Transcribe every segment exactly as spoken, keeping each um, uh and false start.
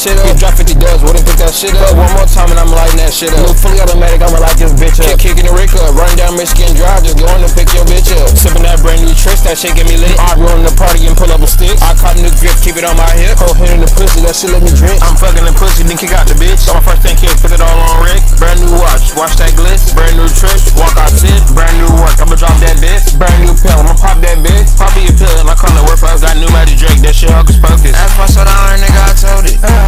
shit up. Drop fifty dubs, wouldn't pick that shit up. One more time and I'm lighting that shit up. Look fully automatic, I'ma light this bitch up. Kick, kicking the Rick up, running down Michigan Drive, just going to pick your bitch up. Sipping that brand new Trish, that shit get me lit. I run the party and pull up a stick. I caught a new grip, keep it on my hip. Whole hand in the pussy, that shit let me drink. I'm fucking the pussy, then kick out the bitch. So my first thing kick, put it all on Rick. Brand new watch, watch that glitz. Brand new Trish, walk out sit. Brand new work, I'ma drop that bitch. Brand new pill, I'ma pop that bitch. Pop your pill, and I call it work fast. Got new Magic Drake, that shit hocus pocus. Ask my soda on, nigga, I told it. Uh,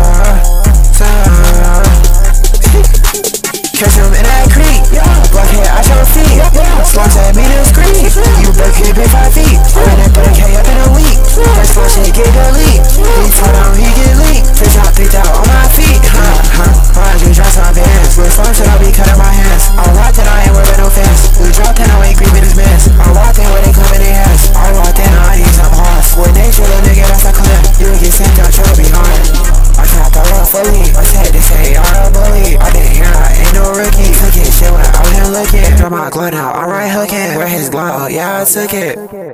Catch him in that creek, blockhead out your feet. Slugs at me to scream. You broke it big five feet. Ran that thirty K up in a week. That's for shit get delete. He fall down, he get leaked. Fish out, picked out on my feet. Huh, huh. I just dropped my pants. With fun shit, I'll be cutting my hands. I walked in, I ain't wearing no fence. We dropped in, I ain't creeping his mess. I walked in where they come in their hands. I walked in, I need some horse. With nature, little nigga, that's a clip. You get sent out, you'll be hard. I tried to run fully. I said this ain't you're a bully. I didn't hear I ain't no rookie. Took it, shit when I was him looking. Drop my glove now, I'm right hooking. Where his glove? Yeah, I took it.